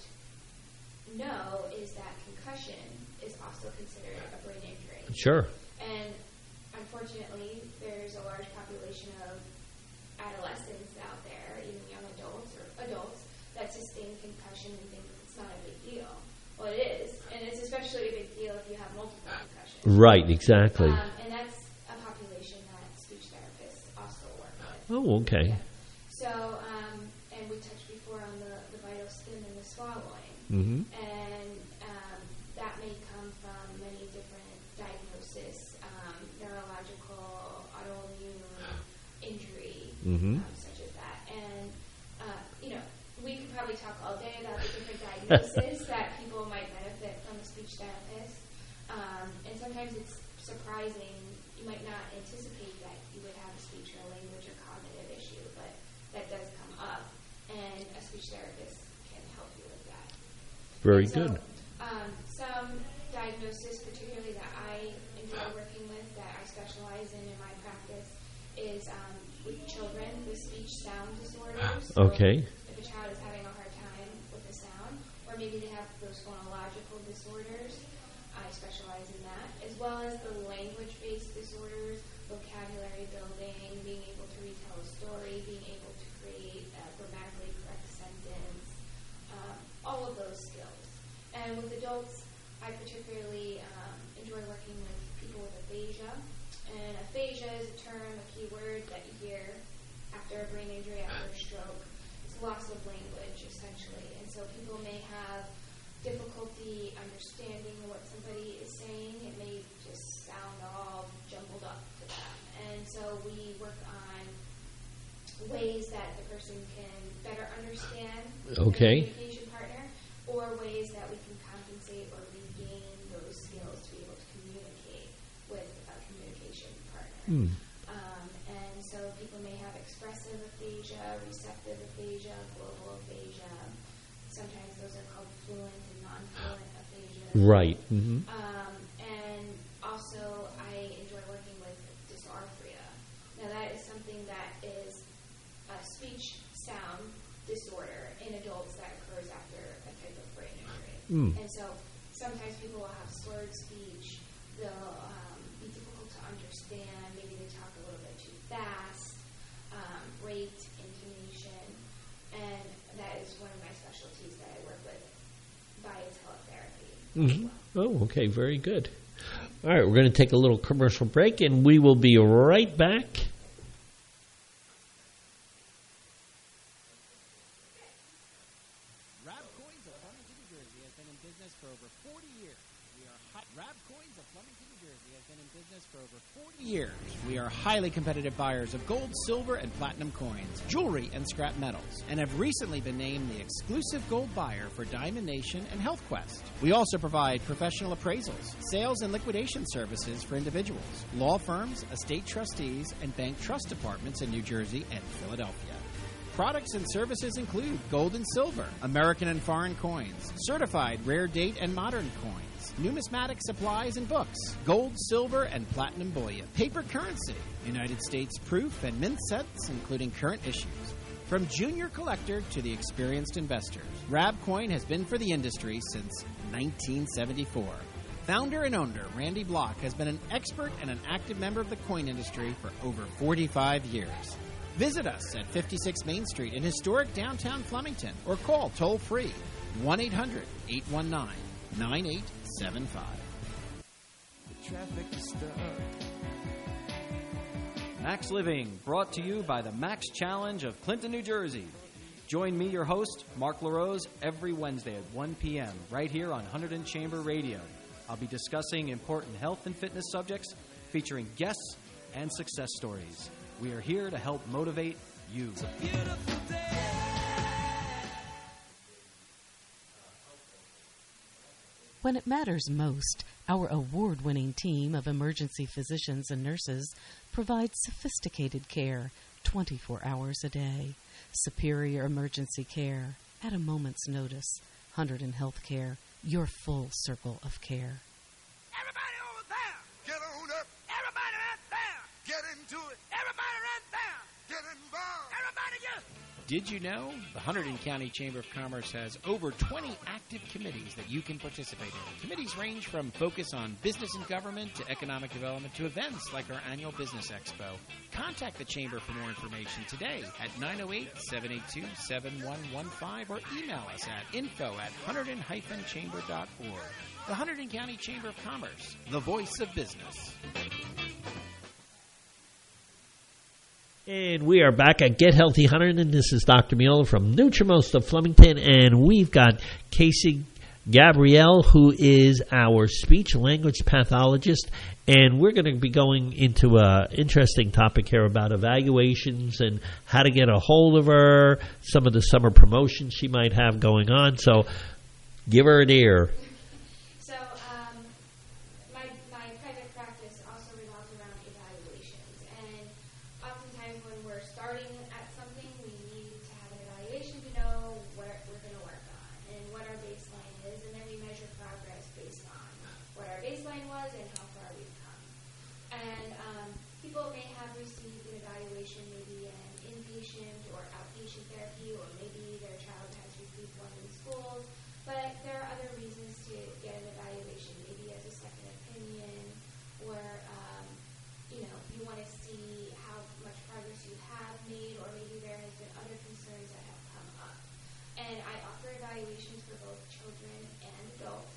know is that concussion is also considered a brain injury. Sure. And unfortunately, there's a large population of adolescents out there, even young adults or adults, that sustain concussion and think it's not a big deal. Well, it is, and it's especially a big deal if you have multiple concussions. Right, exactly. Um, and that's a population that speech therapists also work with. Oh, okay. Yeah. So, um, and we touched before on the, the vital stim and the swallowing. Mm-hmm. And um, that may come from many different diagnoses, um, neurological, autoimmune injury, Mm-hmm. um, such as that. And, uh, you know, we could probably talk all day about the different diagnoses that people might benefit from a speech therapist. Um, and sometimes it's surprising. You might not anticipate that you would have a speech or language or cognitive issue, but that does come up, and a speech therapist can help you with that. Very And so, good. Um, some diagnosis, particularly that I enjoy working with, that I specialize in in my practice, is um, with children with speech sound disorders. So Okay. if a child is having a hard time with the sound, or maybe they have those phonological disorders, I specialize in that, as well as the language-based disorders, vocabulary building, being able to retell a story, being able to create a grammatically correct sentence, um, all of those skills. And with adults, I particularly um, enjoy working with people with aphasia. And aphasia is a term, a key word that you hear after a brain injury, after a stroke. It's loss of language, essentially. And so people may have difficulty understanding what somebody is saying. It may just sound all jumbled up to them. And so we work on ways that the person can better understand Okay. their communication partner, or ways that we can compensate or regain those skills to be able to communicate with a communication partner. Hmm. Um, and so people may have expressive aphasia, receptive aphasia, global aphasia. Sometimes those are called fluent and non-fluent aphasia. Right. Mm-hmm. Um, and also, I enjoy working with dysarthria. recovers after a type of brain injury. Mm. And so sometimes people will have slurred speech. They'll um, be difficult to understand. Maybe they talk a little bit too fast, um, rate, intonation. And that is one of my specialties that I work with via teletherapy. Mm-hmm. Oh, okay, very good. All right, we're going to take a little commercial break, and we will be right back. Rab Coins of Flemington, New Jersey has been in business for over forty years. We are hi- Rab Coins of Flemington, New Jersey has been in business for over forty years. We are highly competitive buyers of gold, silver, and platinum coins, jewelry, and scrap metals, and have recently been named the exclusive gold buyer for Diamond Nation and Health Quest. We also provide professional appraisals, sales and liquidation services for individuals, law firms, estate trustees, and bank trust departments in New Jersey and Philadelphia. Products and services include gold and silver, American and foreign coins, certified rare date and modern coins, numismatic supplies and books, gold, silver, and platinum bullion, paper currency, United States proof and mint sets, including current issues. From junior collector to the experienced investors, Rabcoin has been for the industry since nineteen seventy-four. Founder and owner Randy Block has been an expert and an active member of the coin industry for over forty-five years. Visit us at fifty-six Main Street in historic downtown Flemington or call toll-free one eight hundred eight one nine nine eight seven five. The traffic is stuck. Max Living, brought to you by the Max Challenge of Clinton, New Jersey. Join me, your host, Mark LaRose, every Wednesday at one p.m. right here on Hunterdon Chamber Radio. I'll be discussing important health and fitness subjects featuring guests and success stories. We are here to help motivate you. It's a beautiful day. When it matters most, our award-winning team of emergency physicians and nurses provides sophisticated care twenty-four hours a day. Superior emergency care at a moment's notice. Hunterdon Healthcare, your full circle of care. Everybody over there, get on up. Everybody right there, get into it. Everybody right there, get involved. Everybody get. Did you know the Hunterdon County Chamber of Commerce has over twenty active committees that you can participate in? Committees range from focus on business and government to economic development to events like our annual Business Expo. Contact the Chamber for more information today at nine oh eight, seven eight two, seven one one five or email us at info at hunterdon dash chamber dot org. The Hunterdon County Chamber of Commerce, the voice of business. And we are back at Get Healthy Hunterdon. This is Doctor Miola from Nutrimost of Flemington, and we've got Casey Gabrielle, who is our speech language pathologist, and we're going to be going into an interesting topic here about evaluations and how to get a hold of her, some of the summer promotions she might have going on. So give her an ear. So um, my, my private practice also revolves around evaluations. And oftentimes when we're starting at something, we need to have an evaluation to know what we're going to work on and what our baseline is. And then we measure progress based on what our baseline was and how far we've come. And um, people may have received an evaluation, maybe an inpatient or outpatient therapy, or maybe their child has received one in schools. But there are other reasons to get an evaluation, maybe as a second opinion, or um, you know, you want to see how much progress you have made, or maybe there has been other concerns that have come up. And I offer evaluations for both children and adults,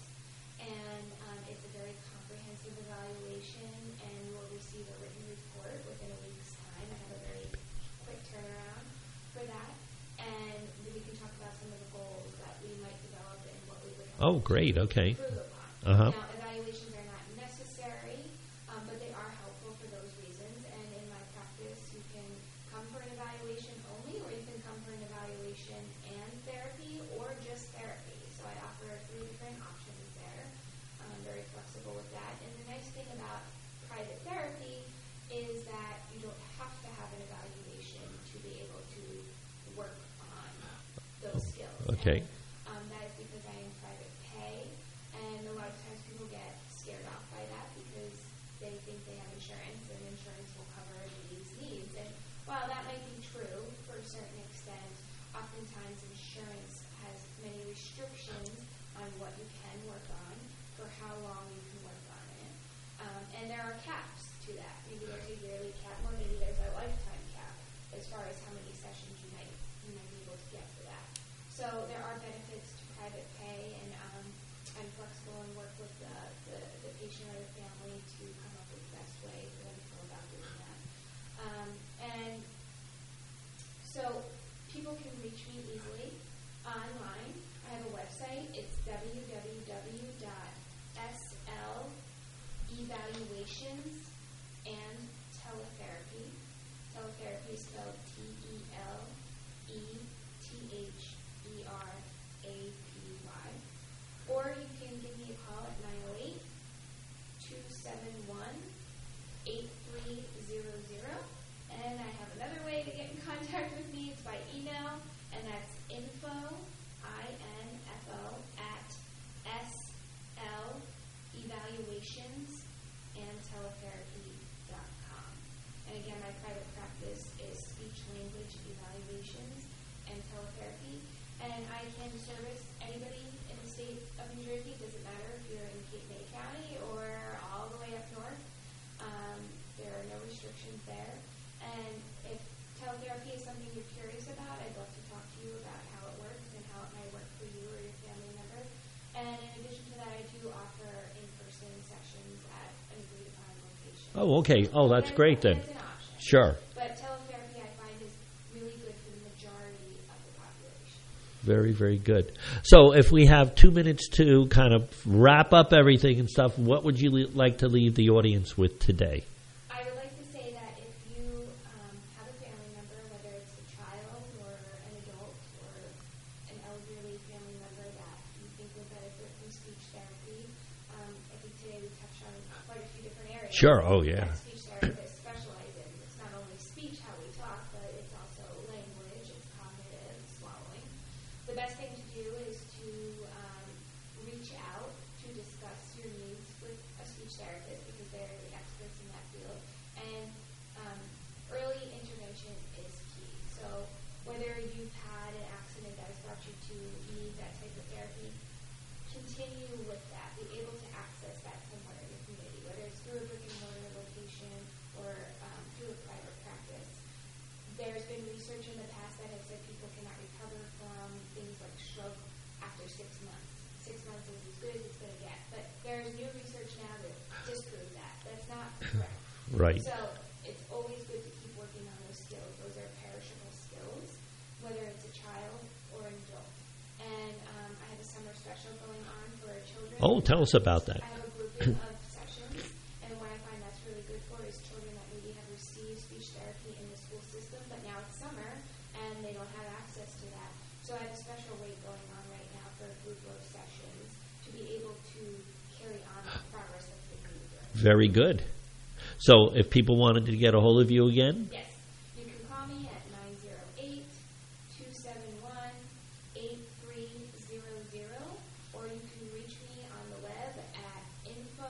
and um, it's a very comprehensive evaluation, and you will receive a written report within a week's time. I have a very quick turnaround for that, and then we can talk about some of the goals that we might develop and what we would Oh, great. Okay. improve upon. Uh-huh. Now, evaluations are not necessary, um, but they are helpful for those reasons. And in my practice, you can come for an evaluation only, or you can come for an evaluation and therapy, or just therapy. So I offer three different options there. I'm very flexible with that. And the nice thing about private therapy is that you don't have to have an evaluation to be able to work on those skills. Okay. Um, that is because I am private pay, and a lot of times people get scared off by that because they think they have insurance, and insurance will cover these needs. And while that might be true for a certain extent, oftentimes insurance has many how long you can work on it. Um, and there are caps to that. Maybe there's a yearly cap, or maybe there's a lifetime cap as far as how many sessions you might you might be able to get for that. So there are benefits to private pay, and um, I'm flexible and work with the, the, the patient or the family to come up with the best way for them to go about doing that. Um, and so people can reach me easily online. I have a website. It's w w w dot s l evaluations and teletherapy. Teletherapy is spelled T E L E T H E R A P Y. Or you can give me a call at nine oh eight, two seven one, eight three zero zero. And I have another way to get in contact with me. It's by email, and that's info, I N F O, at S L evaluations and teletherapy dot com. And again, my private practice is speech language evaluations and teletherapy. And I can service anybody in the state of New Jersey. It doesn't matter if you're in Cape May County or all the way up north. Um, there are no restrictions there. And if teletherapy is something you're curious about, I'd love to talk to you about how it works and how it might work for you or your family member. And in addition to that, I do offer in-person sessions at an agreed-upon location. Oh, okay. Oh, that's great then. That's an option. Sure. But teletherapy, I find, is really good for the majority of the population. Very, very good. So if we have two minutes to kind of wrap up everything and stuff, what would you le- like to leave the audience with today? I would like to say that if you um, have a family member, whether it's a child or an adult or an elderly family member that you think would benefit from speech therapy, um, I think today we touched on quite a few different areas. Sure. Oh, yeah. That speech therapists specialize in. It's not only speech, how we talk, but it's also language, it's cognitive, swallowing. The best thing to do is to um, reach out to discuss your needs with a speech therapist because they're the experts in that field. And um, early intervention is key. So whether you've had an accident that has brought you to need that type of therapy, continue with that. Be able to access that somewhere in the community, whether it's through a brick and mortar location or um, through a private practice. There's been research in the past that has said people cannot recover from things like stroke after six months. Six months is as good as it's going to get. But there's new research now that disproves that. That's not correct. Right. So it's always good to keep working on those skills. Those are perishable skills, whether it's a child or an adult. And um, I have a summer special going on for children. Oh, tell us about that. I have a grouping of sessions, and what I find that's really good for is children that maybe have received speech therapy in the school system, but now it's summer, and they don't have access to that. So I have a special rate going on right now for a group of sessions to be able to carry on the progress that's been made during. Very good. So if people wanted to get a hold of you again? Yes. You can call me at nine oh eight, two seven one, eight three zero zero, or you can reach me on the web at info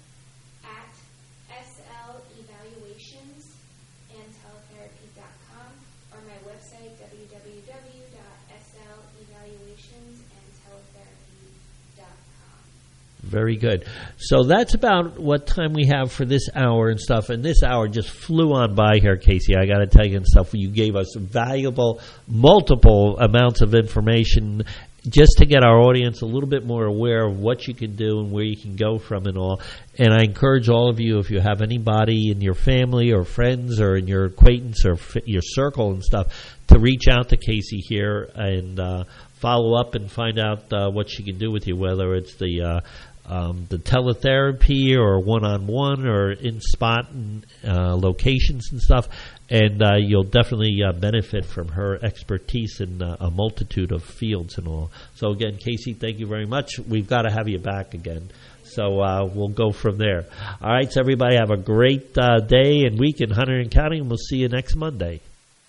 at S L evaluations and teletherapy dot com or my website w w w dot s l evaluations and teletherapy dot com. Very good. So that's about what time we have for this hour and stuff. And this hour just flew on by here, Casey. I got to tell you and stuff. You gave us valuable, multiple amounts of information just to get our audience a little bit more aware of what you can do and where you can go from and all. And I encourage all of you, if you have anybody in your family or friends or in your acquaintance or f- your circle and stuff, to reach out to Casey here and uh, follow up and find out uh, what she can do with you, whether it's the uh, um, the teletherapy or one-on-one or in-spot uh, locations and stuff. And uh, you'll definitely uh, benefit from her expertise in uh, a multitude of fields and all. So again, Casey, thank you very much. We've got to have you back again. So uh, we'll go from there. All right, so everybody have a great uh, day and week in Hunterdon County, and we'll see you next Monday.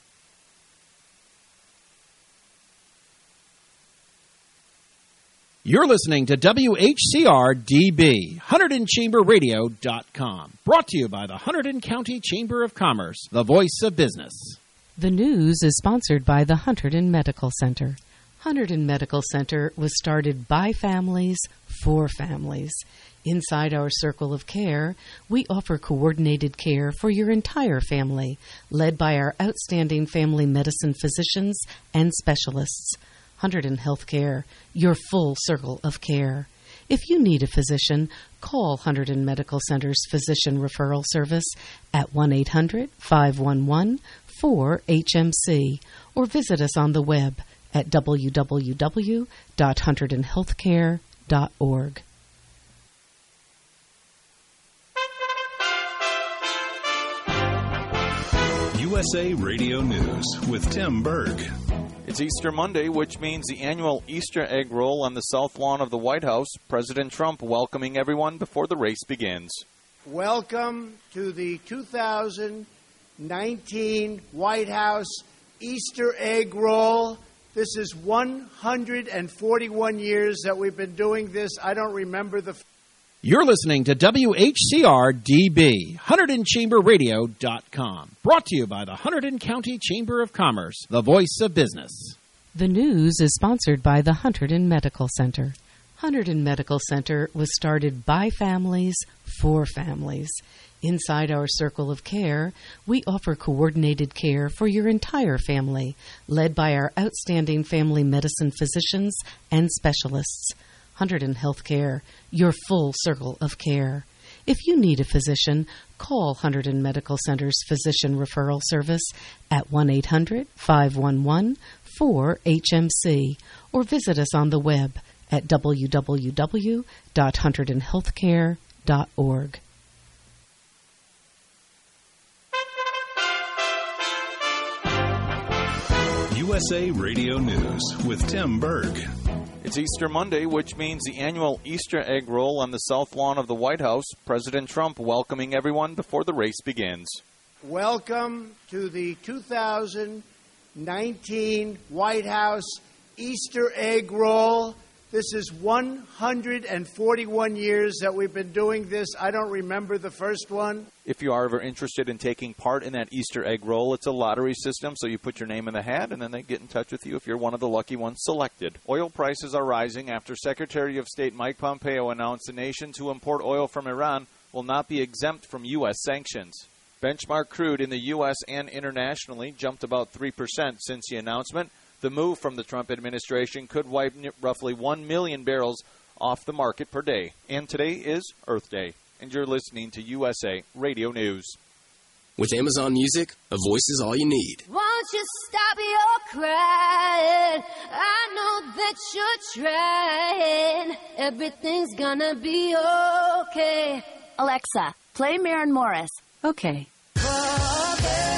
You're listening to W H C R D B, Hunterdon Chamber Radio dot com. Brought to you by the Hunterdon County Chamber of Commerce, the voice of business. The news is sponsored by the Hunterdon Medical Center. Hunterdon Medical Center was started by families for families. Inside our circle of care, we offer coordinated care for your entire family, led by our outstanding family medicine physicians and specialists. Hunterdon Healthcare, your full circle of care. If you need a physician, call Hunterdon Medical Center's Physician Referral Service at one eight hundred, five one one, four H M C or visit us on the web at w w w dot hunterdon healthcare dot org. U S A Radio News with Tim Berg. It's Easter Monday, which means the annual Easter egg roll on the south lawn of the White House. President Trump welcoming everyone before the race begins. Welcome to the two thousand nineteen White House Easter egg roll. This is one hundred forty-one years that we've been doing this. I don't remember the... F- You're listening to W H C R D B, Hunterdon Chamber Radio dot com. Brought to you by the Hunterdon County Chamber of Commerce, the voice of business. The news is sponsored by the Hunterdon Medical Center. Hunterdon Medical Center was started by families for families. Inside our circle of care, we offer coordinated care for your entire family, led by our outstanding family medicine physicians and specialists. Hunterdon Healthcare, your full circle of care. If you need a physician, call Hunterdon Medical Center's Physician Referral Service at one eight hundred, five one one, four H M C or visit us on the web at w w w dot hunterdon healthcare dot org. U S A Radio News with Tim Berg. It's Easter Monday, which means the annual Easter egg roll on the south lawn of the White House. President Trump welcoming everyone before the race begins. Welcome to the two thousand nineteen White House Easter egg roll. This is one hundred forty-one years that we've been doing this. I don't remember the first one. If you are ever interested in taking part in that Easter egg roll, it's a lottery system, so you put your name in the hat, and then they get in touch with you if you're one of the lucky ones selected. Oil prices are rising after Secretary of State Mike Pompeo announced the nations who import oil from Iran will not be exempt from U S sanctions. Benchmark crude in the U S and internationally jumped about three percent since the announcement. The move from the Trump administration could wipe roughly one million barrels off the market per day. And today is Earth Day. And you're listening to U S A Radio News. With Amazon Music, a voice is all you need. Won't you stop your crying? I know that you're trying. Everything's gonna be okay. Alexa, play Maren Morris. Okay. Oh,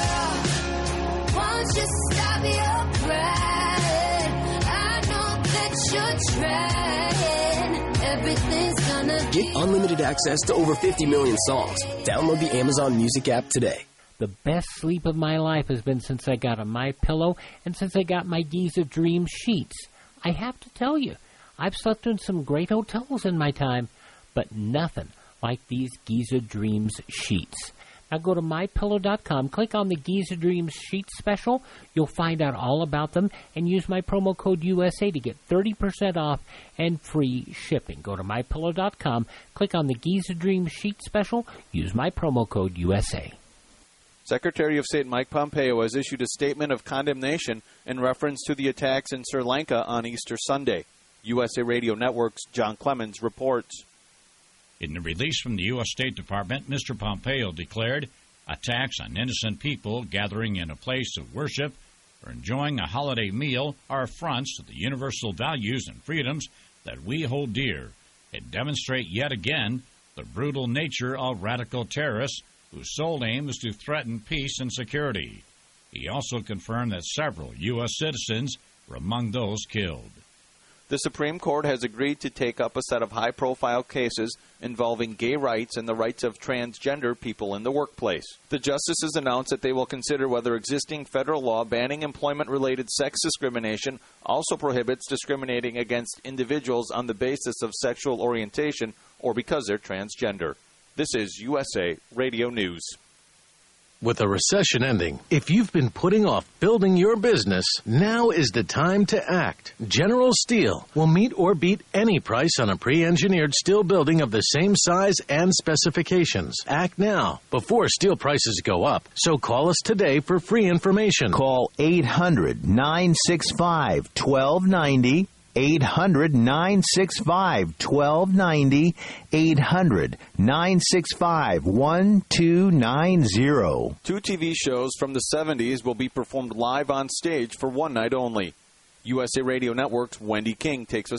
girl, won't you stop your crying? I know that you're trying. Everything's gonna be Get unlimited access to over fifty million songs. Download the Amazon Music app today. The best sleep of my life has been since I got a MyPillow and since I got my Giza Dream sheets. I have to tell you, I've slept in some great hotels in my time, but nothing like these Giza Dreams sheets. Now go to my pillow dot com, click on the Giza Dreams sheet special. You'll find out all about them and use my promo code U S A to get thirty percent off and free shipping. Go to my pillow dot com, click on the Giza Dreams sheet special, use my promo code U S A. Secretary of State Mike Pompeo has issued a statement of condemnation in reference to the attacks in Sri Lanka on Easter Sunday. U S A Radio Network's John Clemens reports. In the release from the U S State Department, Mister Pompeo declared attacks on innocent people gathering in a place of worship or enjoying a holiday meal are affronts to the universal values and freedoms that we hold dear and demonstrate yet again the brutal nature of radical terrorists whose sole aim is to threaten peace and security. He also confirmed that several U S citizens were among those killed. The Supreme Court has agreed to take up a set of high-profile cases involving gay rights and the rights of transgender people in the workplace. The justices announced that they will consider whether existing federal law banning employment-related sex discrimination also prohibits discriminating against individuals on the basis of sexual orientation or because they're transgender. This is U S A Radio News. With a recession ending, if you've been putting off building your business, now is the time to act. General Steel will meet or beat any price on a pre-engineered steel building of the same size and specifications. Act now, before steel prices go up. So call us today for free information. Call eight hundred, nine six five, one two nine zero. eight hundred, nine six five, one two nine zero. eight hundred, nine six five, one two nine zero. Two T V shows from the seventies will be performed live on stage for one night only. U S A Radio Network's Wendy King takes us